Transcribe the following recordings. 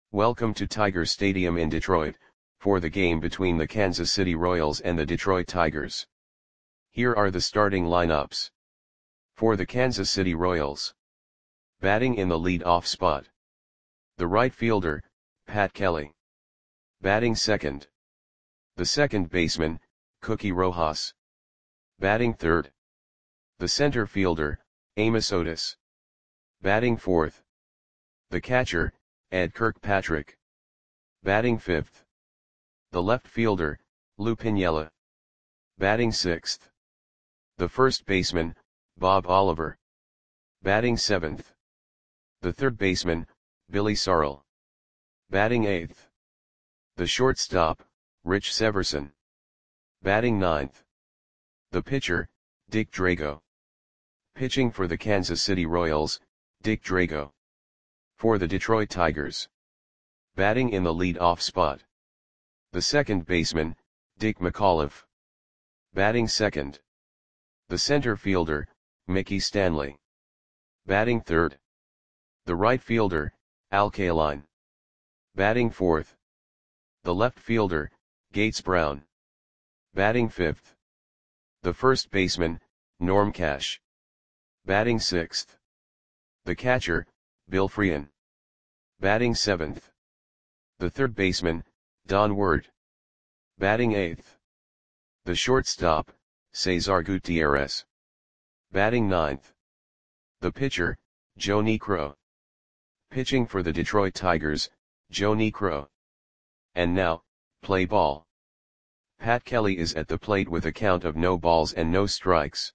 Welcome to Tiger Stadium in Detroit, for the game between the Kansas City Royals and the Detroit Tigers. Here are the starting lineups. For the Kansas City Royals. Batting in the lead-off spot. The right fielder, Pat Kelly. Batting second. The second baseman, Cookie Rojas. Batting third. The center fielder, Amos Otis. Batting fourth. The catcher, Ed Kirkpatrick. Batting fifth. The left fielder, Lou Piniella. Batting sixth. The first baseman, Bob Oliver. Batting seventh. The third baseman, Billy Sarl. Batting eighth. The shortstop, Rich Severson. Batting ninth. The pitcher, Dick Drago. Pitching for the Kansas City Royals, Dick Drago. For the Detroit Tigers. Batting in the lead-off spot. The second baseman, Dick McAuliffe. Batting second. The center fielder, Mickey Stanley. Batting third. The right fielder, Al Kaline. Batting fourth. The left fielder, Gates Brown. Batting fifth. The first baseman, Norm Cash. Batting sixth. The catcher, Bill Freehan. Batting seventh. The third baseman, Don Ward. Batting eighth. The shortstop, Cesar Gutierrez. Batting ninth. The pitcher, Joe Niekro. Pitching for the Detroit Tigers, Joe Niekro. And now, play ball. Pat Kelly is at the plate with a count of no balls and no strikes.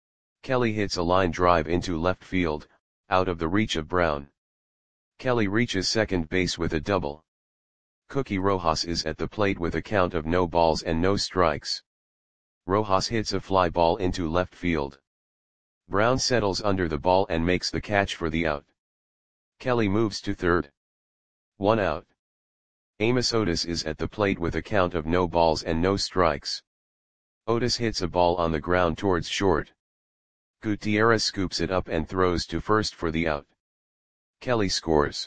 Kelly hits a line drive into left field, out of the reach of Brown. Kelly reaches second base with a double. Cookie Rojas is at the plate with a count of no balls and no strikes. Rojas hits a fly ball into left field. Brown settles under the ball and makes the catch for the out. Kelly moves to third. 1 out. Amos Otis is at the plate with a count of no balls and no strikes. Otis hits a ball on the ground towards short. Gutierrez scoops it up and throws to first for the out. Kelly scores.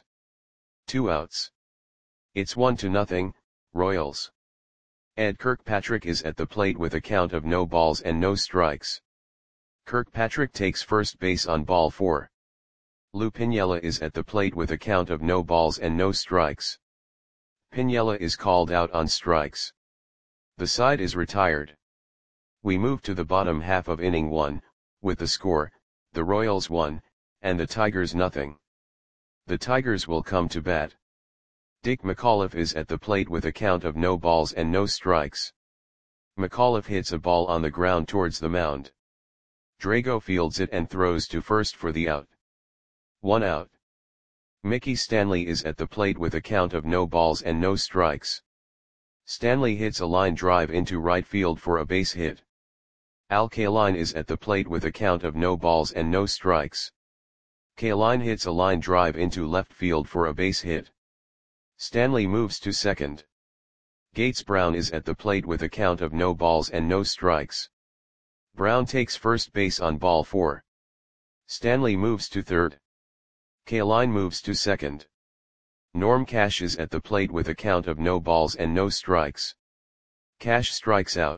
2 outs. It's 1-0, Royals. Ed Kirkpatrick is at the plate with a count of no balls and no strikes. Kirkpatrick takes first base on ball 4. Lou Piniella is at the plate with a count of no balls and no strikes. Piniella is called out on strikes. The side is retired. We move to the bottom half of inning 1, with the score, the Royals 1, and the Tigers 0. The Tigers will come to bat. Dick McAuliffe is at the plate with a count of no balls and no strikes. McAuliffe hits a ball on the ground towards the mound. Drago fields it and throws to first for the out. 1 out. Mickey Stanley is at the plate with a count of no balls and no strikes. Stanley hits a line drive into right field for a base hit. Al Kaline is at the plate with a count of no balls and no strikes. Kaline hits a line drive into left field for a base hit. Stanley moves to second. Gates Brown is at the plate with a count of no balls and no strikes. Brown takes first base on ball 4. Stanley moves to third. Kaline moves to second. Norm Cash is at the plate with a count of no balls and no strikes. Cash strikes out.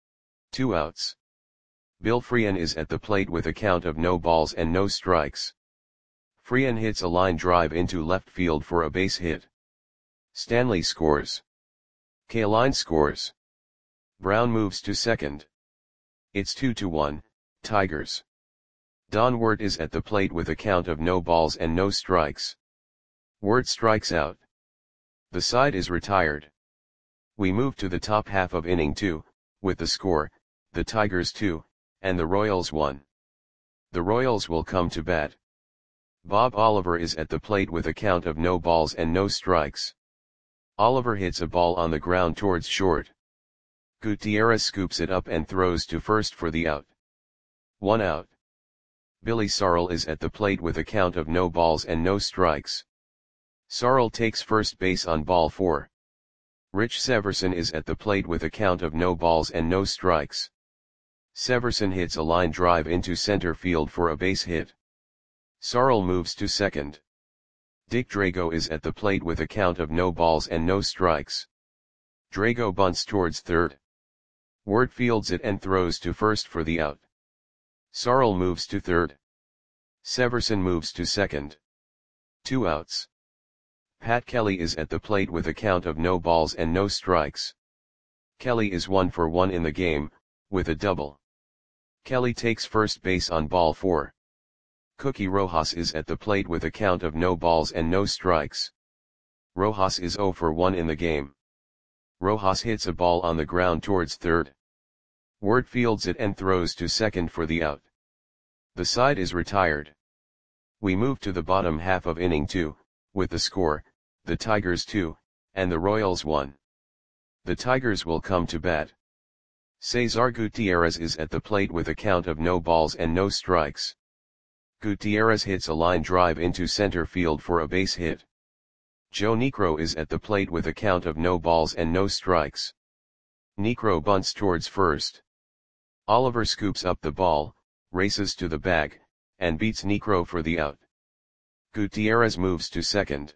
2 outs. Bill Freehan is at the plate with a count of no balls and no strikes. Freehan hits a line drive into left field for a base hit. Stanley scores. Kaline scores. Brown moves to second. It's 2-1, Tigers. Don Ward is at the plate with a count of no balls and no strikes. Ward strikes out. The side is retired. We move to the top half of inning 2, with the score, the Tigers 2, and the Royals 1. The Royals will come to bat. Bob Oliver is at the plate with a count of no balls and no strikes. Oliver hits a ball on the ground towards short. Gutierrez scoops it up and throws to first for the out. 1 out. Billy Sarl is at the plate with a count of no balls and no strikes. Sarl takes first base on ball 4. Rich Severson is at the plate with a count of no balls and no strikes. Severson hits a line drive into center field for a base hit. Sarl moves to second. Dick Drago is at the plate with a count of no balls and no strikes. Drago bunts towards third. Wirt fields it and throws to first for the out. Sarl moves to third. Severson moves to second. 2 outs. Pat Kelly is at the plate with a count of no balls and no strikes. Kelly is 1 for 1 in the game, with a double. Kelly takes first base on ball 4. Cookie Rojas is at the plate with a count of no balls and no strikes. Rojas is 0 for 1 in the game. Rojas hits a ball on the ground towards third. Wirt fields it and throws to second for the out. The side is retired. We move to the bottom half of inning 2, with the score, the Tigers 2, and the Royals 1. The Tigers will come to bat. Cesar Gutierrez is at the plate with a count of no balls and no strikes. Gutierrez hits a line drive into center field for a base hit. Joe Niekro is at the plate with a count of no balls and no strikes. Niekro bunts towards first. Oliver scoops up the ball, races to the bag, and beats Niekro for the out. Gutierrez moves to second.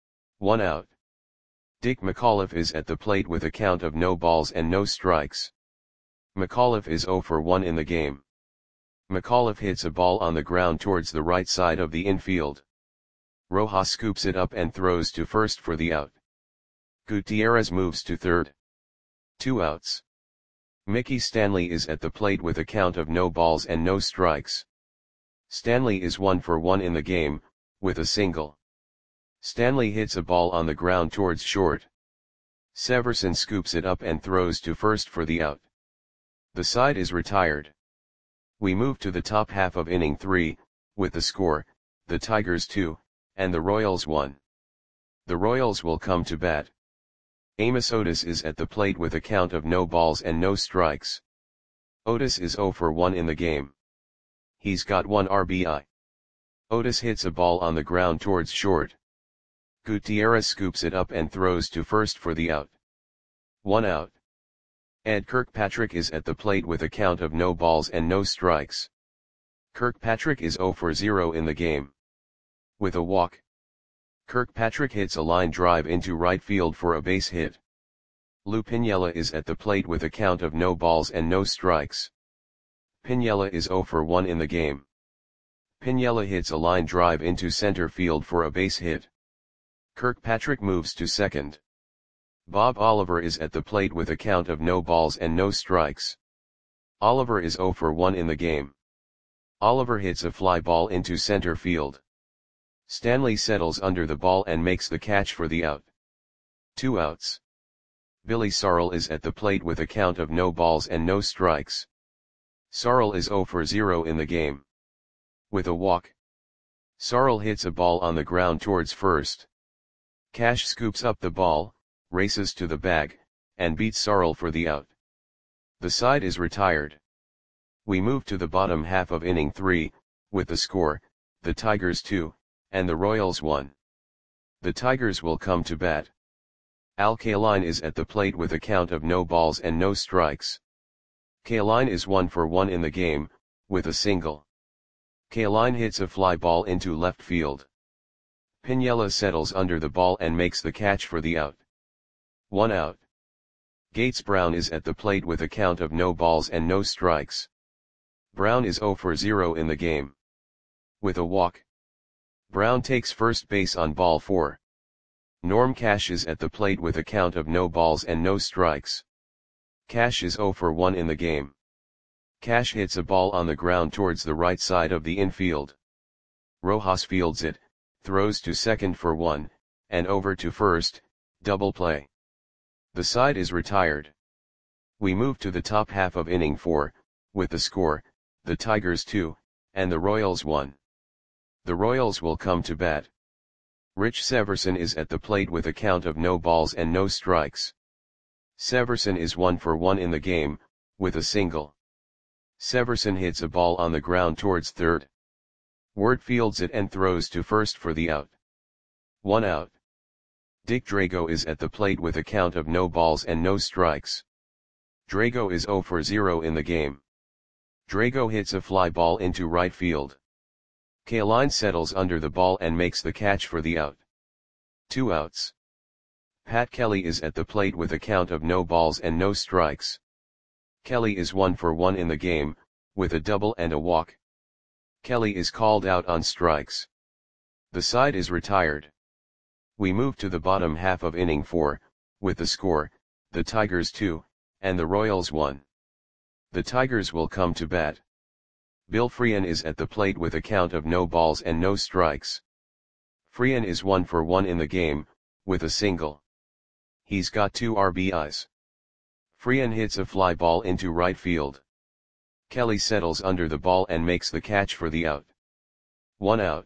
1 out. Dick McAuliffe is at the plate with a count of no balls and no strikes. McAuliffe is 0 for 1 in the game. McAuliffe hits a ball on the ground towards the right side of the infield. Rojas scoops it up and throws to first for the out. Gutierrez moves to third. 2 outs. Mickey Stanley is at the plate with a count of no balls and no strikes. Stanley is 1 for 1 in the game, with a single. Stanley hits a ball on the ground towards short. Severson scoops it up and throws to first for the out. The side is retired. We move to the top half of inning 3, with the score, the Tigers 2, and the Royals 1. The Royals will come to bat. Amos Otis is at the plate with a count of no balls and no strikes. Otis is 0 for 1 in the game. He's got 1 RBI. Otis hits a ball on the ground towards short. Gutierrez scoops it up and throws to first for the out. 1 out. Ed Kirkpatrick is at the plate with a count of no balls and no strikes. Kirkpatrick is 0 for 0 in the game. With a walk. Kirkpatrick hits a line drive into right field for a base hit. Lou Piniella is at the plate with a count of no balls and no strikes. Piniella is 0 for 1 in the game. Piniella hits a line drive into center field for a base hit. Kirkpatrick moves to second. Bob Oliver is at the plate with a count of no balls and no strikes. Oliver is 0 for 1 in the game. Oliver hits a fly ball into center field. Stanley settles under the ball and makes the catch for the out. 2 outs. Billy Sarl is at the plate with a count of no balls and no strikes. Sarl is 0 for 0 in the game. With a walk. Sarl hits a ball on the ground towards first. Cash scoops up the ball, races to the bag, and beats Sarl for the out. The side is retired. We move to the bottom half of inning 3, with the score, the Tigers 2, and the Royals 1. The Tigers will come to bat. Al Kaline is at the plate with a count of no balls and no strikes. Kaline is 1 for 1 in the game, with a single. Kaline hits a fly ball into left field. Piniella settles under the ball and makes the catch for the out. 1 out. Gates Brown is at the plate with a count of no balls and no strikes. Brown is 0 for 0 in the game. With a walk. Brown takes first base on ball 4. Norm Cash is at the plate with a count of no balls and no strikes. Cash is 0 for 1 in the game. Cash hits a ball on the ground towards the right side of the infield. Rojas fields it, throws to second for 1, and over to first, double play. The side is retired. We move to the top half of inning 4, with the score, the Tigers 2, and the Royals 1. The Royals will come to bat. Rich Severson is at the plate with a count of no balls and no strikes. Severson is 1 for 1 in the game, with a single. Severson hits a ball on the ground towards third. Wirt fields it and throws to first for the out. 1 out. Dick Drago is at the plate with a count of no balls and no strikes. Drago is 0 for 0 in the game. Drago hits a fly ball into right field. Kaline settles under the ball and makes the catch for the out. 2 outs. Pat Kelly is at the plate with a count of no balls and no strikes. Kelly is 1 for 1 in the game, with a double and a walk. Kelly is called out on strikes. The side is retired. We move to the bottom half of inning 4, with the score, the Tigers 2, and the Royals 1. The Tigers will come to bat. Bill Freehan is at the plate with a count of no balls and no strikes. Freehan is 1 for 1 in the game, with a single. He's got 2 RBIs. Freehan hits a fly ball into right field. Kelly settles under the ball and makes the catch for the out. 1 out.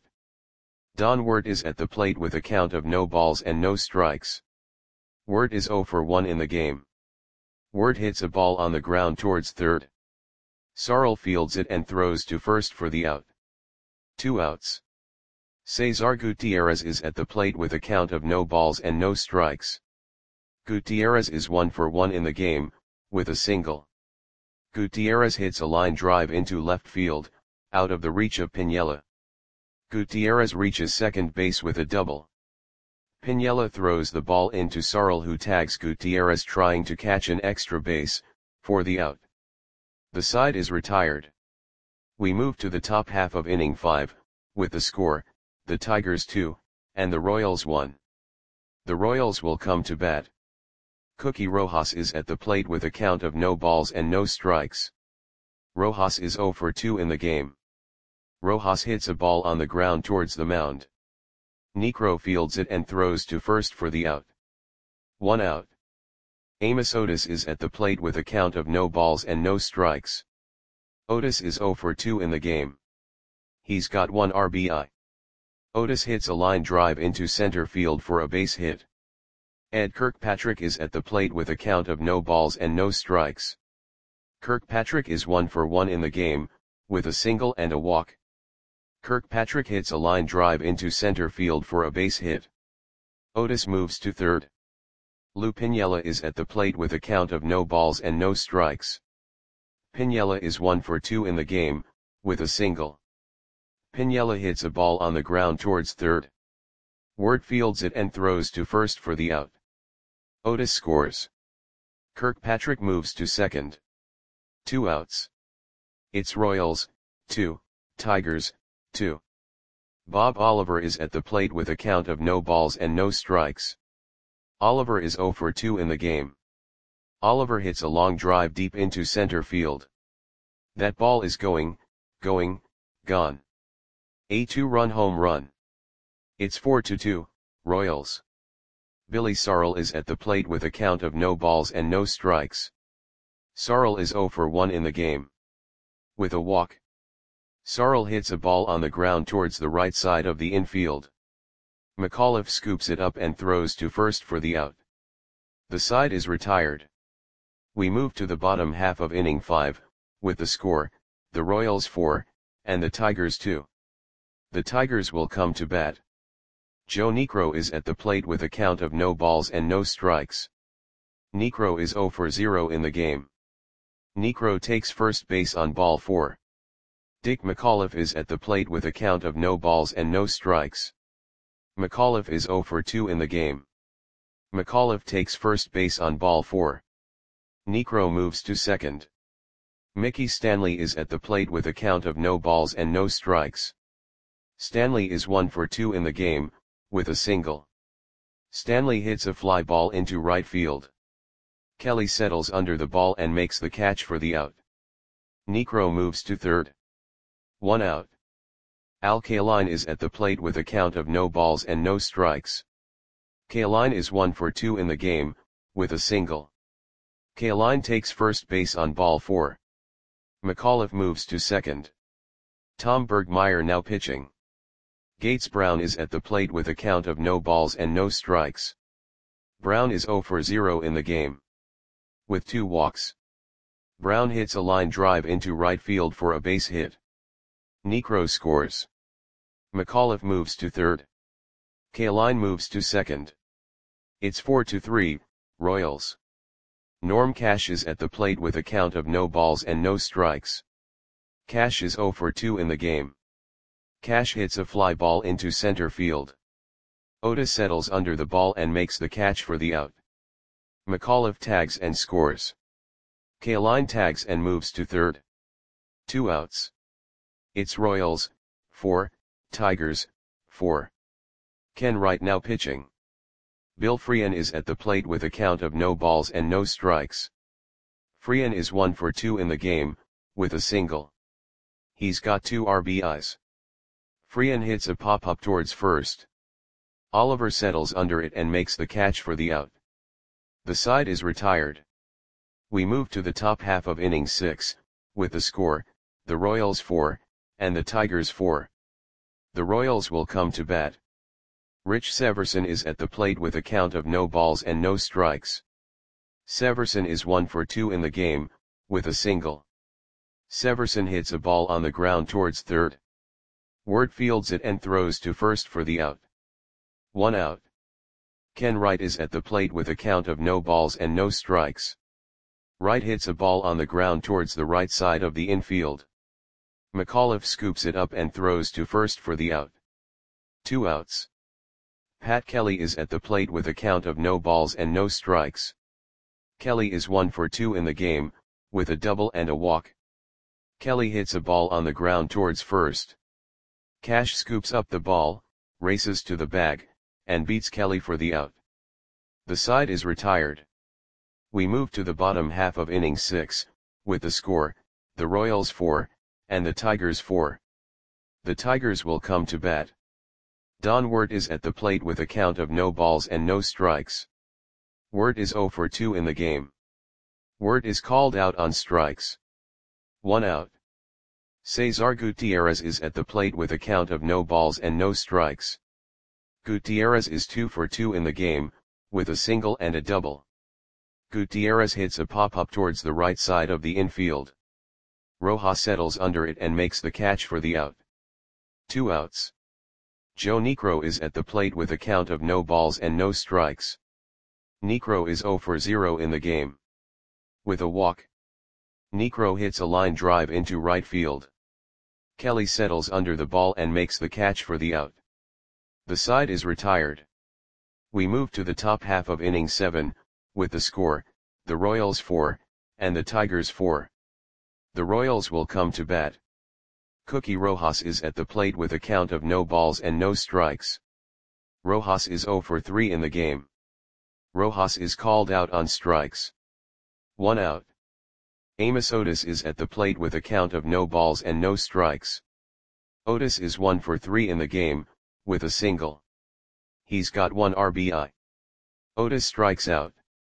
Don Wirt is at the plate with a count of no balls and no strikes. Wirt is 0 for 1 in the game. Wirt hits a ball on the ground towards third. Sarl fields it and throws to first for the out. 2 outs. Cesar Gutierrez is at the plate with a count of no balls and no strikes. Gutierrez is 1 for 1 in the game, with a single. Gutierrez hits a line drive into left field, out of the reach of Piniella. Gutierrez reaches second base with a double. Piniella throws the ball into Sarl, who tags Gutierrez trying to catch an extra base, for the out. The side is retired. We move to the top half of inning 5, with the score, the Tigers 2, and the Royals 1. The Royals will come to bat. Cookie Rojas is at the plate with a count of no balls and no strikes. Rojas is 0 for 2 in the game. Rojas hits a ball on the ground towards the mound. Niekro fields it and throws to first for the out. 1 out. Amos Otis is at the plate with a count of no balls and no strikes. Otis is 0 for 2 in the game. He's got 1 RBI. Otis hits a line drive into center field for a base hit. Ed Kirkpatrick is at the plate with a count of no balls and no strikes. Kirkpatrick is 1 for 1 in the game, with a single and a walk. Kirkpatrick hits a line drive into center field for a base hit. Otis moves to third. Lou Piniella is at the plate with a count of no balls and no strikes. Piniella is 1 for 2 in the game, with a single. Piniella hits a ball on the ground towards third. Wirt fields it and throws to first for the out. Otis scores. Kirkpatrick moves to second. 2 outs. It's Royals, 2, Tigers, 2. Bob Oliver is at the plate with a count of no balls and no strikes. Oliver is 0 for 2 in the game. Oliver hits a long drive deep into center field. That ball is gone. A 2-run home run. It's 4-2, Royals. Billy Sarl is at the plate with a count of no balls and no strikes. Sarl is 0 for 1 in the game. With a walk. Sarl hits a ball on the ground towards the right side of the infield. McAuliffe scoops it up and throws to first for the out. The side is retired. We move to the bottom half of inning 5, with the score, the Royals 4, and the Tigers 2. The Tigers will come to bat. Joe Niekro is at the plate with a count of no balls and no strikes. Niekro is 0 for 0 in the game. Niekro takes first base on ball 4. Dick McAuliffe is at the plate with a count of no balls and no strikes. McAuliffe is 0 for 2 in the game. McAuliffe takes first base on ball 4. Niekro moves to second. Mickey Stanley is at the plate with a count of no balls and no strikes. Stanley is 1 for 2 in the game, with a single. Stanley hits a fly ball into right field. Kelly settles under the ball and makes the catch for the out. Niekro moves to third. 1 out. Al Kaline is at the plate with a count of no balls and no strikes. Kaline is 1 for 2 in the game, with a single. Kaline takes first base on ball 4. McAuliffe moves to second. Tom Bergmeyer now pitching. Gates Brown is at the plate with a count of no balls and no strikes. Brown is 0 for 0 in the game. With 2 walks. Brown hits a line drive into right field for a base hit. Niekro scores. McAuliffe moves to third. Kaline moves to second. It's 4-3, Royals. Norm Cash is at the plate with a count of no balls and no strikes. Cash is 0 for 2 in the game. Cash hits a fly ball into center field. Otis settles under the ball and makes the catch for the out. McAuliffe tags and scores. Kaline tags and moves to third. 2 outs. It's Royals, 4, Tigers, 4. Ken Wright now pitching. Bill Freehan is at the plate with a count of no balls and no strikes. Freehan is 1 for 2 in the game, with a single. He's got 2 RBIs. Freehan hits a pop-up towards first. Oliver settles under it and makes the catch for the out. The side is retired. We move to the top half of inning 6, with the score, the Royals 4, and the Tigers 4. The Royals will come to bat. Rich Severson is at the plate with a count of no balls and no strikes. Severson is 1 for 2 in the game, with a single. Severson hits a ball on the ground towards third. Ward fields it and throws to first for the out. 1 out. Ken Wright is at the plate with a count of no balls and no strikes. Wright hits a ball on the ground towards the right side of the infield. McAuliffe scoops it up and throws to first for the out. 2 outs. Pat Kelly is at the plate with a count of no balls and no strikes. Kelly is 1 for 2 in the game, with a double and a walk. Kelly hits a ball on the ground towards first. Cash scoops up the ball, races to the bag, and beats Kelly for the out. The side is retired. We move to the bottom half of inning 6, with the score, the Royals 4, and the Tigers 4. The Tigers will come to bat. Don Wirt is at the plate with a count of no balls and no strikes. Wirt is 0 for 2 in the game. Wirt is called out on strikes. 1 out. Cesar Gutierrez is at the plate with a count of no balls and no strikes. Gutierrez is 2 for 2 in the game, with a single and a double. Gutierrez hits a pop-up towards the right side of the infield. Rojas settles under it and makes the catch for the out. 2 outs. Joe Niekro is at the plate with a count of no balls and no strikes. Niekro is 0 for 0 in the game. With a walk. Niekro hits a line drive into right field. Kelly settles under the ball and makes the catch for the out. The side is retired. We move to the top half of inning 7, with the score, the Royals 4, and the Tigers 4. The Royals will come to bat. Cookie Rojas is at the plate with a count of no balls and no strikes. Rojas is 0 for 3 in the game. Rojas is called out on strikes. 1 out. Amos Otis is at the plate with a count of no balls and no strikes. Otis is 1 for 3 in the game, with a single. He's got 1 RBI. Otis strikes out.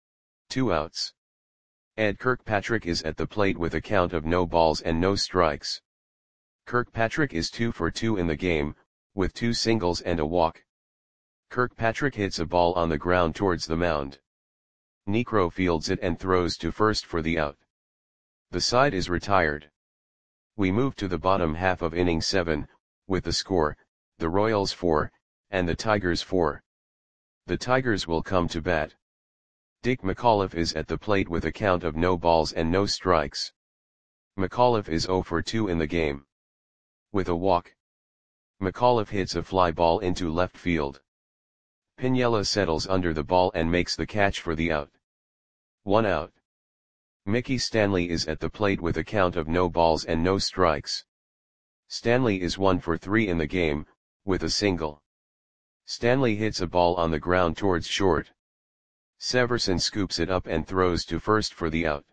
2 outs. Ed Kirkpatrick is at the plate with a count of no balls and no strikes. Kirkpatrick is 2 for 2 in the game, with 2 singles and a walk. Kirkpatrick hits a ball on the ground towards the mound. Niekro fields it and throws to first for the out. The side is retired. We move to the bottom half of inning 7, with the score, the Royals 4, and the Tigers 4. The Tigers will come to bat. Dick McAuliffe is at the plate with a count of no balls and no strikes. McAuliffe is 0 for 2 in the game. With a walk. McAuliffe hits a fly ball into left field. Piniella settles under the ball and makes the catch for the out. 1 out. Mickey Stanley is at the plate with a count of no balls and no strikes. Stanley is 1 for 3 in the game, with a single. Stanley hits a ball on the ground towards short. Severson scoops it up and throws to first for the out.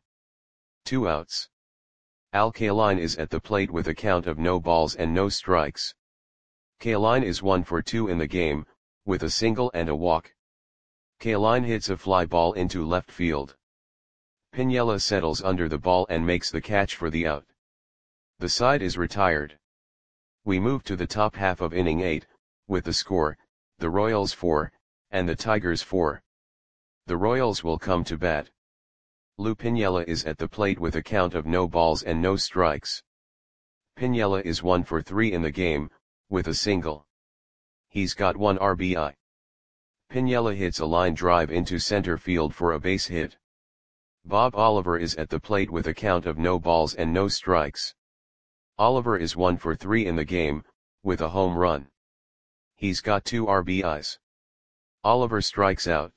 2 outs. Al Kaline is at the plate with a count of no balls and no strikes. Kaline is 1 for 2 in the game, with a single and a walk. Kaline hits a fly ball into left field. Piniella settles under the ball and makes the catch for the out. The side is retired. We move to the top half of inning 8, with the score, the Royals 4, and the Tigers 4. The Royals will come to bat. Lou Piniella is at the plate with a count of no balls and no strikes. Piniella is 1 for 3 in the game, with a single. He's got 1 RBI. Piniella hits a line drive into center field for a base hit. Bob Oliver is at the plate with a count of no balls and no strikes. Oliver is 1 for 3 in the game, with a home run. He's got 2 RBIs. Oliver strikes out.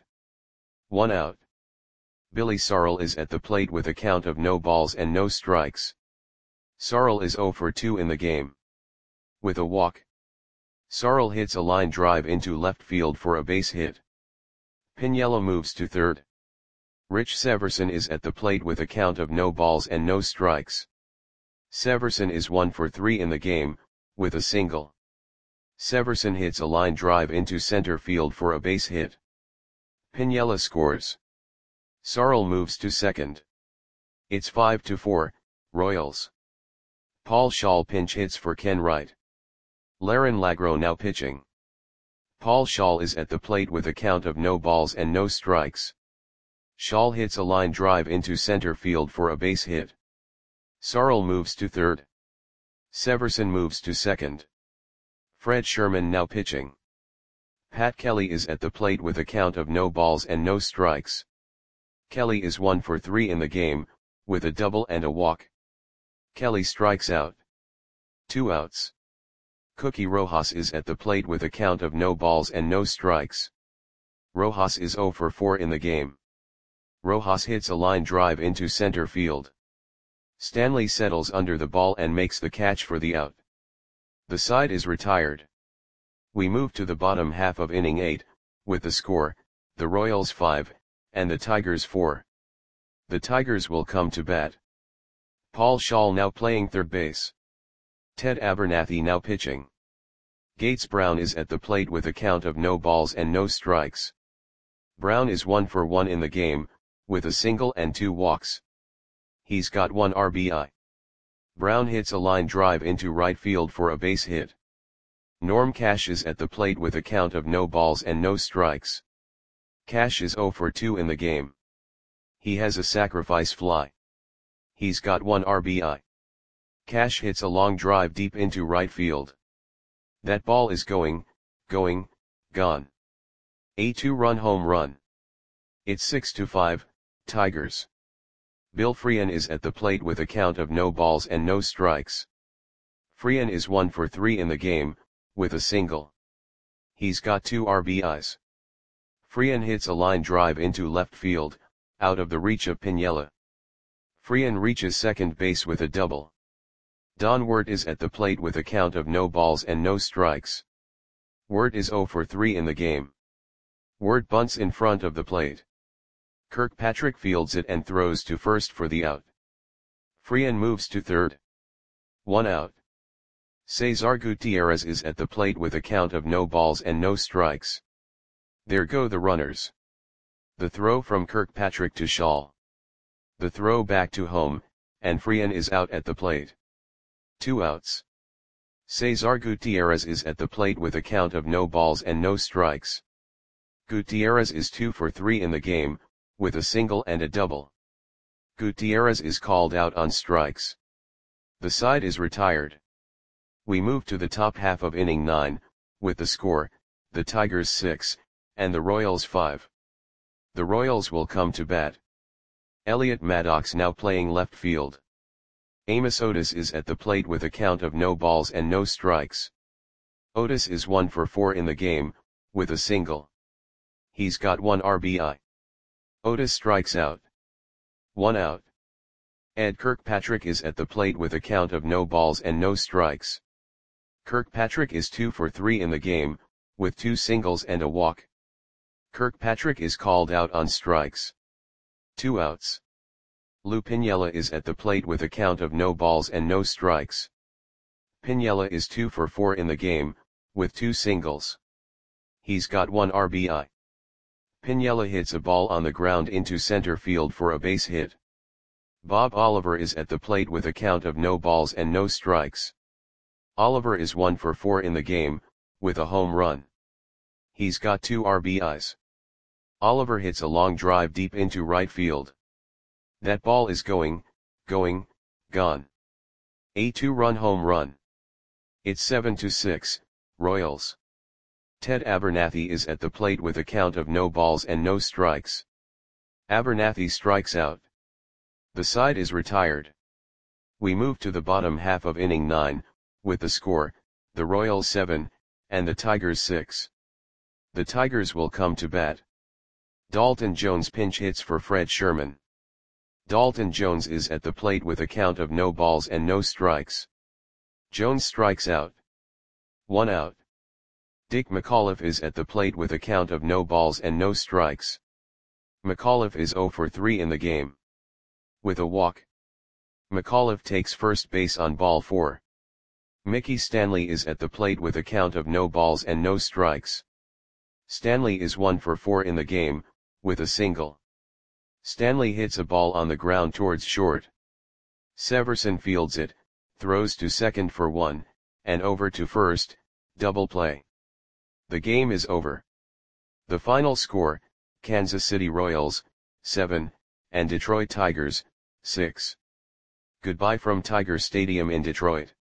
1 out. Billy Sarl is at the plate with a count of no balls and no strikes. Sarl is 0 for 2 in the game. With a walk. Sarl hits a line drive into left field for a base hit. Piniella moves to third. Rich Severson is at the plate with a count of no balls and no strikes. Severson is 1 for 3 in the game, with a single. Severson hits a line drive into center field for a base hit. Piniella scores. Sarl moves to second. It's 5-4, Royals. Paul Schall pinch hits for Ken Wright. Laren Lagro now pitching. Paul Schall is at the plate with a count of no balls and no strikes. Schall hits a line drive into center field for a base hit. Sarl moves to third. Severson moves to second. Fred Sherman now pitching. Pat Kelly is at the plate with a count of no balls and no strikes. Kelly is 1 for 3 in the game, with a double and a walk. Kelly strikes out. 2 outs. Cookie Rojas is at the plate with a count of no balls and no strikes. Rojas is 0 for 4 in the game. Rojas hits a line drive into center field. Stanley settles under the ball and makes the catch for the out. The side is retired. We move to the bottom half of inning 8, with the score, the Royals 5, and the Tigers 4. The Tigers will come to bat. Paul Schall now playing third base. Ted Abernathy now pitching. Gates Brown is at the plate with a count of no balls and no strikes. Brown is 1 for 1 in the game, with a single and 2 walks. He's got 1 RBI. Brown hits a line drive into right field for a base hit. Norm Cash is at the plate with a count of no balls and no strikes. Cash is 0 for 2 in the game. He has a sacrifice fly. He's got 1 RBI. Cash hits a long drive deep into right field. That ball is going, gone. A 2-run home run. It's 6-5, Tigers. Bill Freehan is at the plate with a count of no balls and no strikes. Freehan is 1 for 3 in the game, with a single. He's got 2 RBIs. Freehan hits a line drive into left field, out of the reach of Piniella. Freehan reaches second base with a double. Don Wirt is at the plate with a count of no balls and no strikes. Wirt is 0 for 3 in the game. Wirt bunts in front of the plate. Kirkpatrick fields it and throws to first for the out. Freehan moves to third. 1 out. Cesar Gutierrez is at the plate with a count of no balls and no strikes. There go the runners. The throw from Kirkpatrick to Schall. The throw back to home, and Freehan is out at the plate. 2 outs. Cesar Gutierrez is at the plate with a count of no balls and no strikes. Gutierrez is 2 for 3 in the game, with a single and a double. Gutierrez is called out on strikes. The side is retired. We move to the top half of inning 9, with the score, the Tigers 6, and the Royals 5. The Royals will come to bat. Elliot Maddox now playing left field. Amos Otis is at the plate with a count of no balls and no strikes. Otis is 1 for 4 in the game, with a single. He's got 1 RBI. Otis strikes out. 1 out. Ed Kirkpatrick is at the plate with a count of no balls and no strikes. Kirkpatrick is 2 for 3 in the game, with 2 singles and a walk. Kirkpatrick is called out on strikes. 2 outs. Lou Piniella is at the plate with a count of no balls and no strikes. Piniella is 2 for 4 in the game, with 2 singles. He's got 1 RBI. Piniella hits a ball on the ground into center field for a base hit. Bob Oliver is at the plate with a count of no balls and no strikes. Oliver is 1 for 4 in the game, with a home run. He's got 2 RBIs. Oliver hits a long drive deep into right field. That ball is going, gone. A 2-run home run. It's 7-6, Royals. Ted Abernathy is at the plate with a count of no balls and no strikes. Abernathy strikes out. The side is retired. We move to the bottom half of inning 9, with the score, the Royals 7, and the Tigers 6. The Tigers will come to bat. Dalton Jones pinch hits for Fred Sherman. Dalton Jones is at the plate with a count of no balls and no strikes. Jones strikes out. 1 out. Dick McAuliffe is at the plate with a count of no balls and no strikes. McAuliffe is 0 for 3 in the game. With a walk. McAuliffe takes first base on ball 4. Mickey Stanley is at the plate with a count of no balls and no strikes. Stanley is 1 for 4 in the game, with a single. Stanley hits a ball on the ground towards short. Severson fields it, throws to second for 1, and over to first, double play. The game is over. The final score, Kansas City Royals, 7, and Detroit Tigers, 6. Goodbye from Tiger Stadium in Detroit.